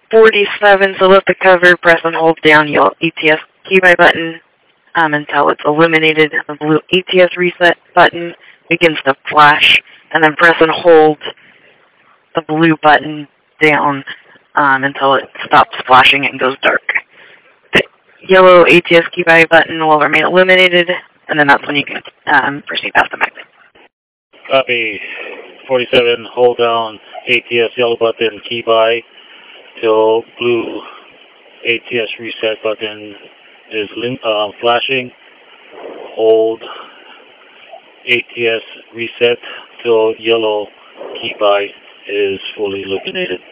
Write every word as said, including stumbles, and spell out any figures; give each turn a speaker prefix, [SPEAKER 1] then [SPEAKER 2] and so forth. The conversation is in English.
[SPEAKER 1] forty-seven, so lift the cover, press and hold down your A T S key buy button um, until it's illuminated. The blue A T S reset button begins to flash, and then press and hold the blue button down um, until it stops flashing and goes dark. The yellow A T S key buy button will remain illuminated, and then that's when you can um, proceed past the magnet.
[SPEAKER 2] Copy. forty-seven, hold down A T S yellow button key buy till blue A T S reset button is uh, flashing. Hold A T S reset till yellow key buy is fully illuminated.